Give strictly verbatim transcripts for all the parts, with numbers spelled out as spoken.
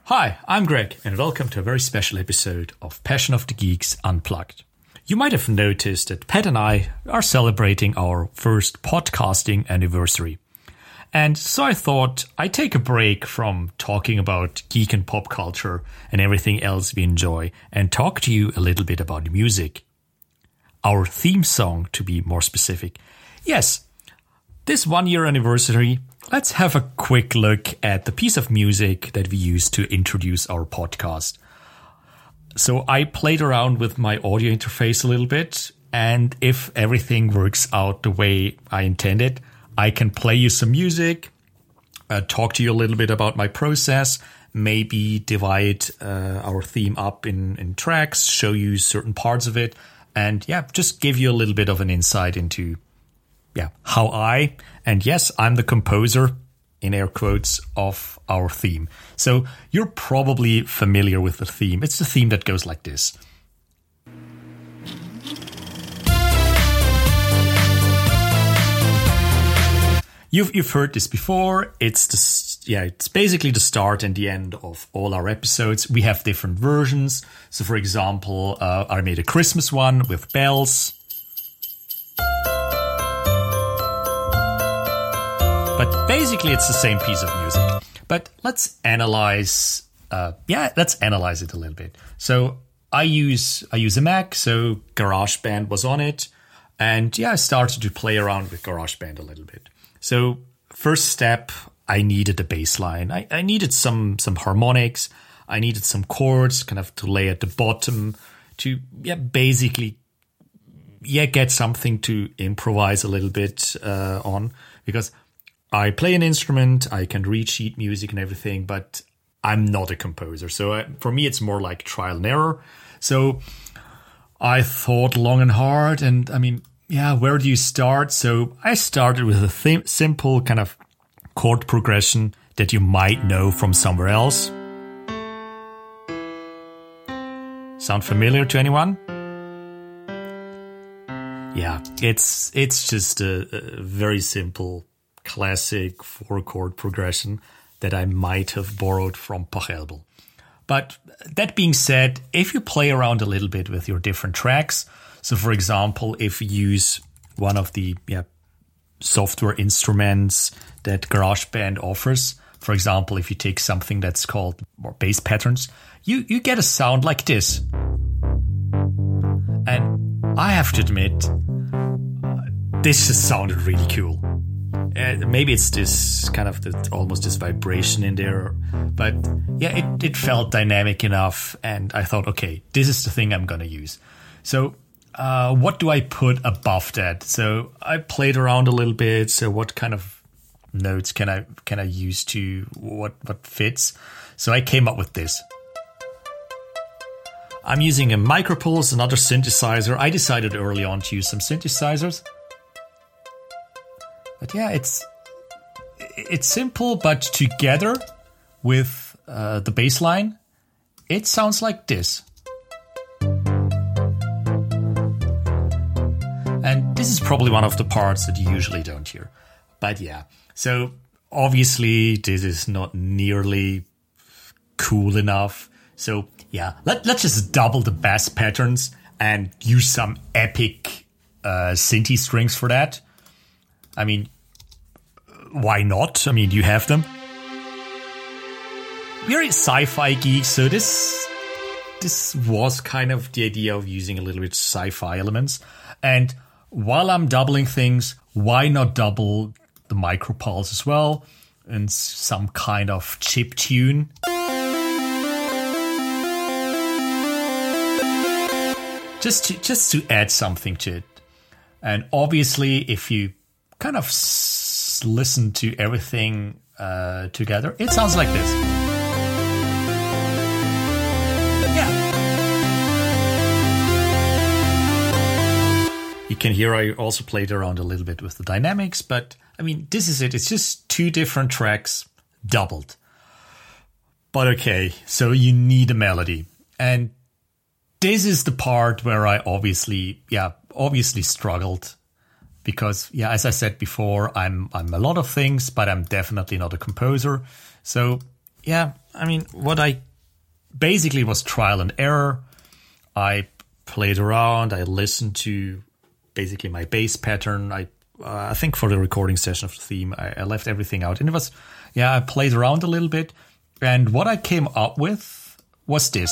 Hi, I'm Greg, and welcome to a very special episode of Passion of the Geeks Unplugged. You might have noticed that Pat and I are celebrating our first podcasting anniversary. And so I thought I'd take a break from talking about geek and pop culture and everything else we enjoy and talk to you a little bit about music. Our theme song, to be more specific. Yes, this one-year anniversary, let's have a quick look at the piece of music that we used to introduce our podcast. So I played around with my audio interface a little bit, and if everything works out the way I intended, I can play you some music, uh, talk to you a little bit about my process, maybe divide uh, our theme up in, in tracks, show you certain parts of it, and yeah, just give you a little bit of an insight into Yeah, how I, and yes, I'm the composer, in air quotes, of our theme. So you're probably familiar with the theme. It's the theme that goes like this. You've you've heard this before. It's the yeah, it's basically the start and the end of all our episodes. We have different versions. So, for example, uh, I made a Christmas one with bells. But basically, it's the same piece of music. But let's analyze. Uh, yeah, let's analyze it a little bit. So I use I use a Mac. So GarageBand was on it, and yeah, I started to play around with GarageBand a little bit. So first step, I needed a bass line. I, I needed some some harmonics. I needed some chords, kind of to lay at the bottom to yeah, basically yeah, get something to improvise a little bit uh, on because. I play an instrument, I can read sheet music and everything, but I'm not a composer. So I, for me, it's more like trial and error. So I thought long and hard. And I mean, yeah, where do you start? So I started with a th- simple kind of chord progression that you might know from somewhere else. Sound familiar to anyone? Yeah, it's it's just a, a very simple classic four-chord progression that I might have borrowed from Pachelbel. But that being said, if you play around a little bit with your different tracks, so for example, if you use one of the yeah, software instruments that GarageBand offers, for example, if you take something that's called bass patterns, you, you get a sound like this. And I have to admit, uh, this just sounded really cool. Uh, maybe it's this kind of the, almost this vibration in there, but yeah, it, it felt dynamic enough, and I thought, okay, this is the thing I'm gonna use. So, uh, what do I put above that? So I played around a little bit. So what kind of notes can I can I use to what what fits? So I came up with this. I'm using a Micropulse, another synthesizer. I decided early on to use some synthesizers. But yeah, it's it's simple, but together with uh, the bass line, it sounds like this. And this is probably one of the parts that you usually don't hear. But yeah, so obviously this is not nearly cool enough. So yeah, let, let's just double the bass patterns and use some epic uh, synthy strings for that. I mean, why not? I mean, you have them. We're sci-fi geeks, so this this was kind of the idea of using a little bit sci-fi elements. And while I'm doubling things, why not double the Micropulse as well and some kind of chip tune? Just to just to add something to it. And obviously, if you kind of s- listen to everything uh, together, it sounds like this. Yeah. You can hear I also played around a little bit with the dynamics, but I mean, this is it. It's just two different tracks doubled. But okay, so you need a melody. And this is the part where I obviously, yeah, obviously struggled. Because, yeah, as I said before, I'm I'm a lot of things, but I'm definitely not a composer. So yeah, I mean, what I basically was trial and error. I played around. I listened to basically my bass pattern. I uh, I think for the recording session of the theme, I, I left everything out. And it was, yeah, I played around a little bit. And what I came up with was this.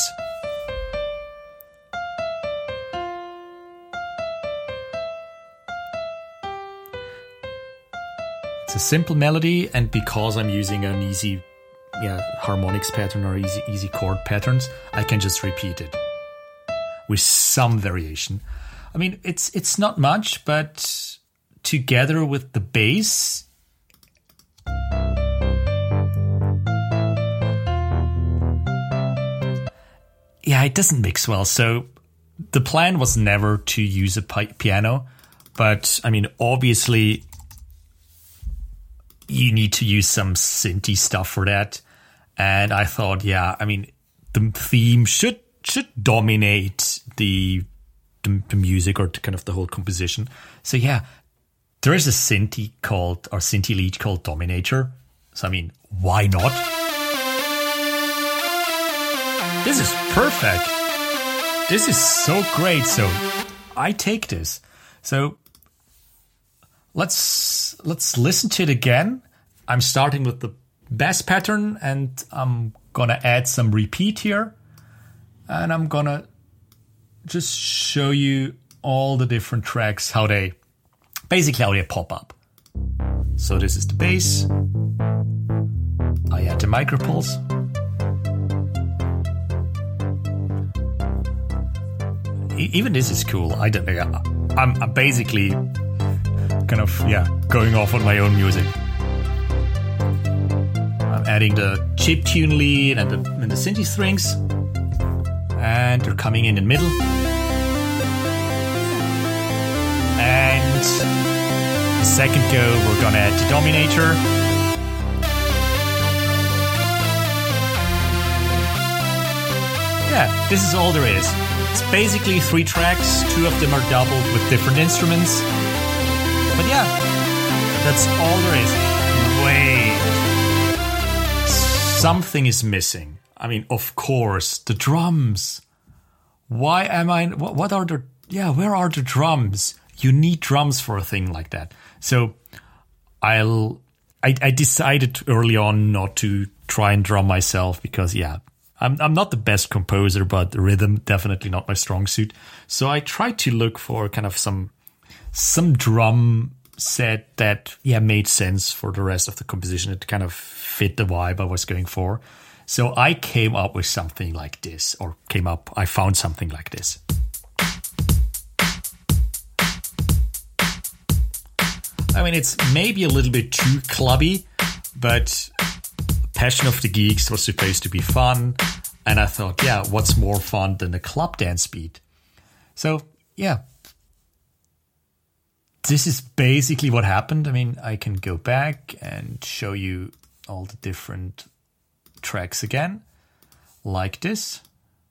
It's a simple melody, and because I'm using an easy yeah, harmonics pattern or easy easy chord patterns, I can just repeat it with some variation. I mean, it's it's not much, but together with the bass, yeah, it doesn't mix well. So the plan was never to use a pi- piano, but I mean, obviously you need to use some synthy stuff for that. And I thought, yeah, I mean, the theme should should dominate the, the the music or kind of the whole composition. So yeah, there is a synthy called, or synthy lead called Dominator. So I mean, why not? This is perfect. This is so great. So I take this. So let's let's listen to it again. I'm starting with the bass pattern, and I'm gonna add some repeat here, and I'm gonna just show you all the different tracks, how they basically how they pop up. So this is the bass. I add the micropulse. E- even this is cool. I don't know. I'm, I'm basically kind of yeah going off on my own music. I'm adding the chiptune lead and the, and the synthy strings, and they're coming in the middle. And the second go, we're gonna add the Dominator. Yeah, this is all there is. It's basically three tracks. Two of them are doubled with different instruments. But yeah, that's all there is. Wait. Something is missing. I mean, of course, the drums. Why am I... What, what are the... Yeah, where are the drums? You need drums for a thing like that. So I'll... I, I decided early on not to try and drum myself because, yeah, I'm I'm not the best composer, but the rhythm definitely not my strong suit. So I tried to look for kind of some some drum set that, yeah, made sense for the rest of the composition. It kind of fit the vibe I was going for. So I came up with something like this, or came up, I found something like this. I mean, it's maybe a little bit too clubby, but Passion of the Geeks was supposed to be fun. And I thought, yeah, what's more fun than a club dance beat? So, yeah. This is basically what happened. I mean, I can go back and show you all the different tracks again, like this.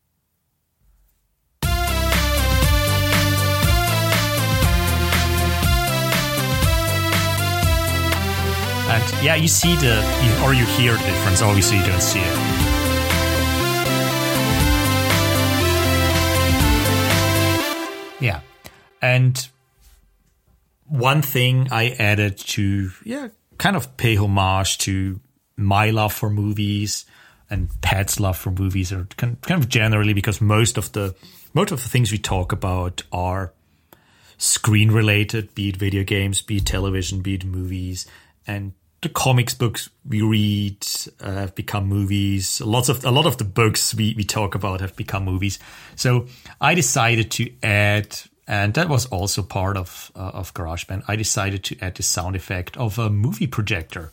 And yeah, you see the, or you hear the difference. Obviously, you don't see it. Yeah. And one thing I added to, yeah, kind of pay homage to my love for movies and Pat's love for movies, or kind of generally, because most of the most of the things we talk about are screen related, be it video games, be it television, be it movies, and the comics books we read uh, have become movies. Lots of a lot of the books we, we talk about have become movies. So I decided to add, and that was also part of uh, of GarageBand. I decided to add the sound effect of a movie projector.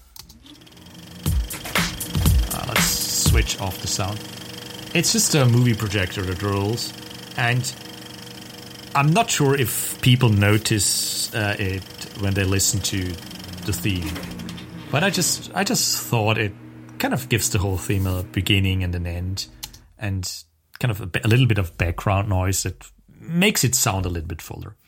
Uh, let's switch off the sound. It's just a movie projector that rolls, and I'm not sure if people notice uh, it when they listen to the theme. But I just I just thought it kind of gives the whole theme a beginning and an end, and kind of a, a little bit of background noise that makes it sound a little bit fuller.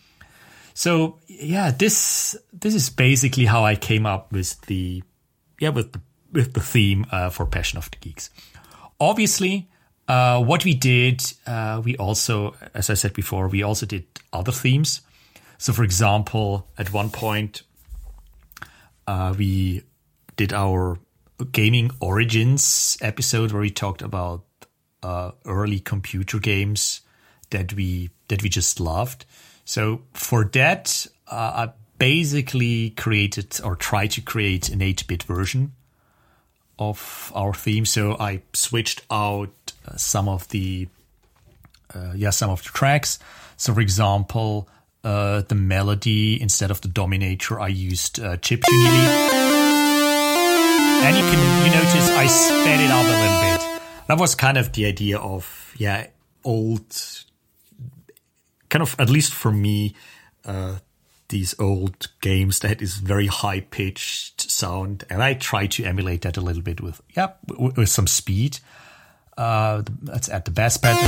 So yeah, this this is basically how I came up with the yeah with the with the theme uh, for Passion of the Geeks. Obviously, uh, what we did, uh, we also, as I said before, we also did other themes. So, for example, at one point, uh, we did our Gaming Origins episode where we talked about uh, early computer games that we that we just loved. So for that, uh, I basically created or tried to create an eight-bit version of our theme. So I switched out uh, some of the uh, yeah some of the tracks. So for example, uh, the melody, instead of the Dominator, I used uh, chiptune elite. And you can you notice I sped it up a little bit. That was kind of the idea of yeah old, kind of, at least for me, uh, these old games that is very high pitched sound, and I try to emulate that a little bit with yeah with, with some speed. Uh, let's add the bass pattern,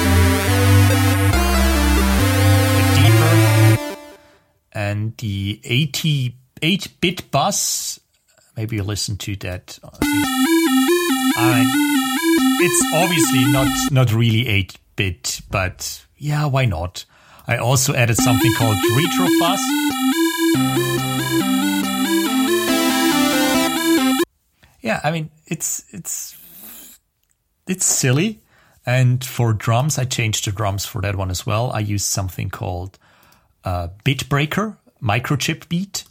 a bit deeper, and the eighty-eight bit bass. Maybe you listen to that. Uh, it's obviously not not really eight bit, but yeah, why not? I also added something called Retro Fuzz. Yeah, I mean, it's it's it's silly. And for drums, I changed the drums for that one as well. I used something called uh, Bitbreaker, microchip beat.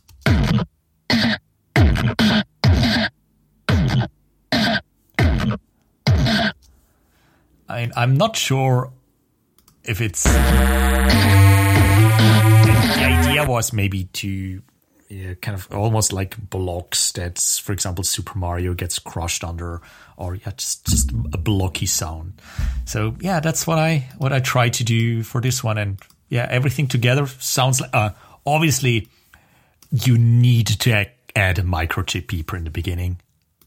I mean, I'm not sure if it's... The idea was maybe to yeah, kind of almost like blocks that, for example, Super Mario gets crushed under, or yeah, just, just a blocky sound. So yeah, that's what I what I try to do for this one. And yeah, everything together sounds like... Uh, obviously, you need to add, add a microchip beeper in the beginning.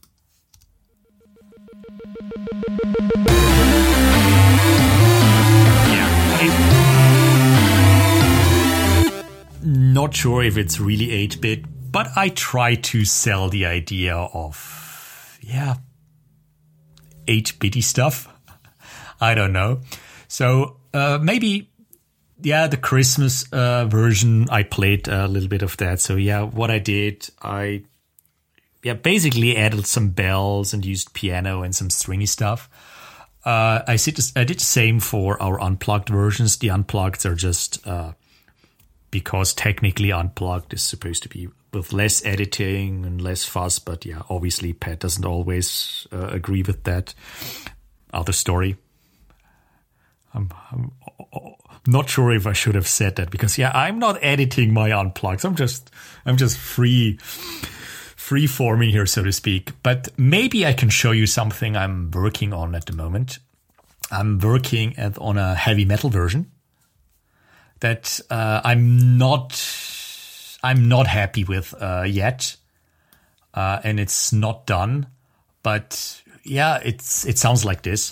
Not sure if it's really eight-bit, but I try to sell the idea of, yeah, eight-bitty stuff. I don't know. So uh, maybe, yeah, the Christmas uh, version, I played a little bit of that. So yeah, what I did, I yeah basically added some bells and used piano and some stringy stuff. Uh, I, did, I did the same for our unplugged versions. The unplugged are just... Uh, because technically Unplugged is supposed to be with less editing and less fuss. But yeah, obviously Pat doesn't always uh, agree with that. Other story. I'm, I'm not sure if I should have said that, because yeah, I'm not editing my Unplugged. I'm just, I'm just free, free forming here, so to speak. But maybe I can show you something I'm working on at the moment. I'm working at, on a heavy metal version that uh, I'm not I'm not happy with uh, yet, uh, and it's not done. But yeah, it's it sounds like this.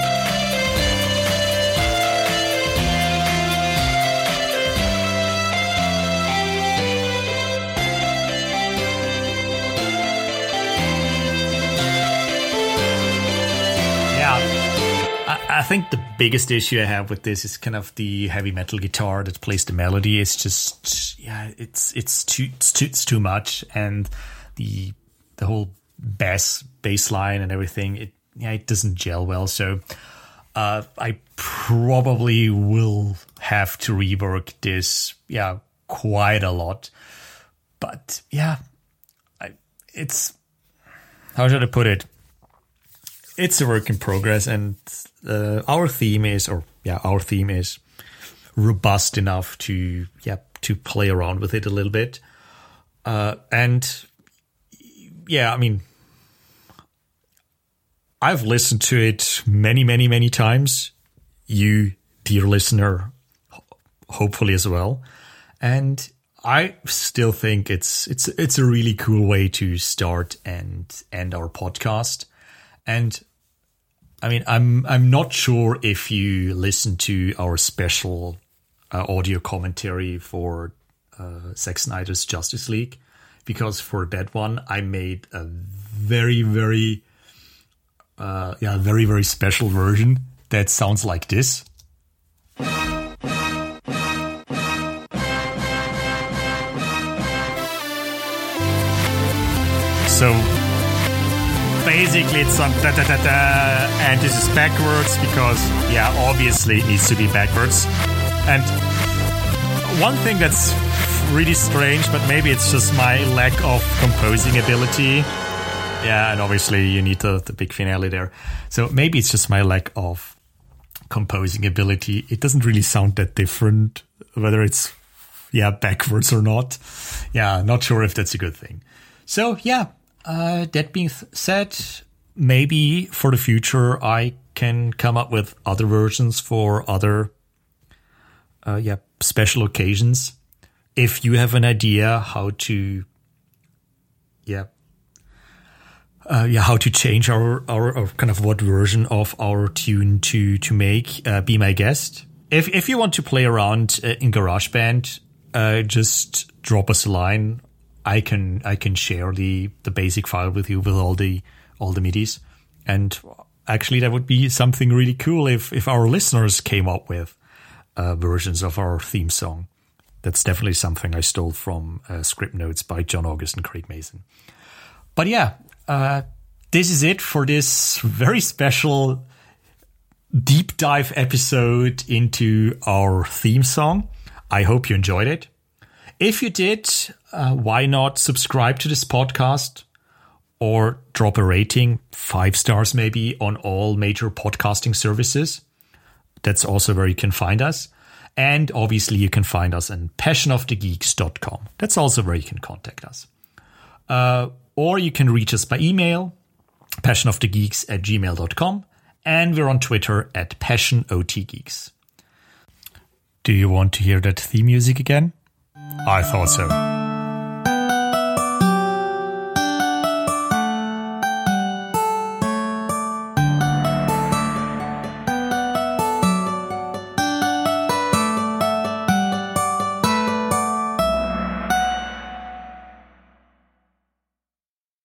I think the biggest issue I have with this is kind of the heavy metal guitar that plays the melody. It's just, yeah, it's it's too it's too, it's too much, and the the whole bass bass line and everything, it yeah, it doesn't gel well. So uh, I probably will have to rework this, yeah, quite a lot. But yeah, I, it's how should I put it? It's a work in progress, and uh, our theme is, or yeah, our theme is robust enough to, yeah, to play around with it a little bit. Uh, and yeah, I mean, I've listened to it many, many, many times. You, dear listener, hopefully as well. And I still think it's it's it's a really cool way to start and end our podcast. And I mean, I'm I'm not sure if you listen to our special uh, audio commentary for uh, Zack Snyder's Justice League, because for that one I made a very, very, uh, yeah, very, very special version that sounds like this. So basically it's some da da da da, and this is backwards because, yeah, obviously it needs to be backwards. And one thing that's really strange, but maybe it's just my lack of composing ability. Yeah, and obviously you need the, the big finale there. So maybe it's just my lack of composing ability. It doesn't really sound that different, whether it's, yeah, backwards or not. Yeah, not sure if that's a good thing. So, yeah. Uh, that being th- said, maybe for the future I can come up with other versions for other uh, yeah, special occasions. If you have an idea how to yeah uh, yeah how to change our, our, our kind of what version of our tune to to make, uh, be my guest. If if you want to play around uh, in GarageBand, uh, just drop us a line. I can I can share the, the basic file with you with all the all the MIDIs, and actually that would be something really cool if if our listeners came up with uh, versions of our theme song. That's definitely something I stole from uh, Script Notes by John August and Craig Mason. But yeah, uh, this is it for this very special deep dive episode into our theme song. I hope you enjoyed it. If you did, uh, why not subscribe to this podcast or drop a rating, five stars maybe, on all major podcasting services. That's also where you can find us. And obviously you can find us on passion of the geeks dot com. That's also where you can contact us. Uh, or you can reach us by email, passionofthegeeks at gmail dot com. And we're on Twitter at passionotgeeks. Do you want to hear that theme music again? I thought so.